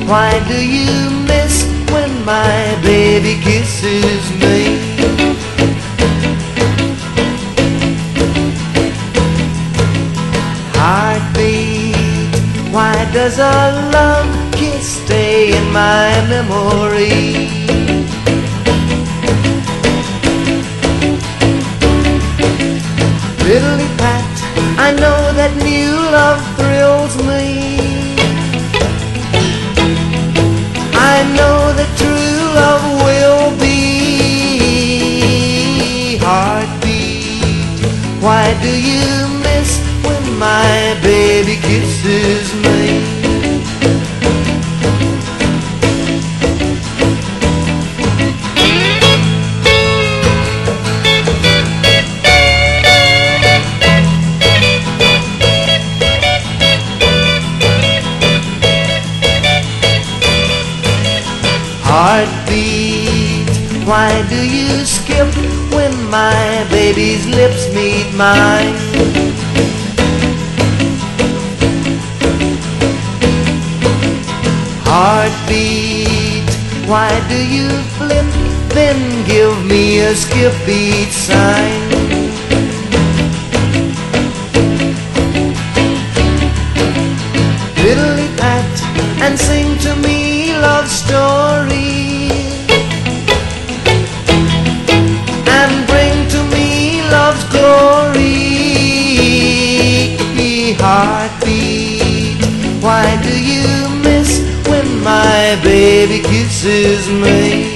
Why do you miss when my baby kisses me? Heartbeat, why does a love kiss stay in my memory? Fiddly pat, I know that new love thrills me. I know that true love will be. Heartbeat, why do you miss when my baby kisses me? Heartbeat, why do you skip when my baby's lips meet mine? Heartbeat, why do you flip, then give me a skip beat sign? Fiddly pat and sing to me love stories, and bring to me love's glory. Heartbeat, why do you miss when my baby kisses me?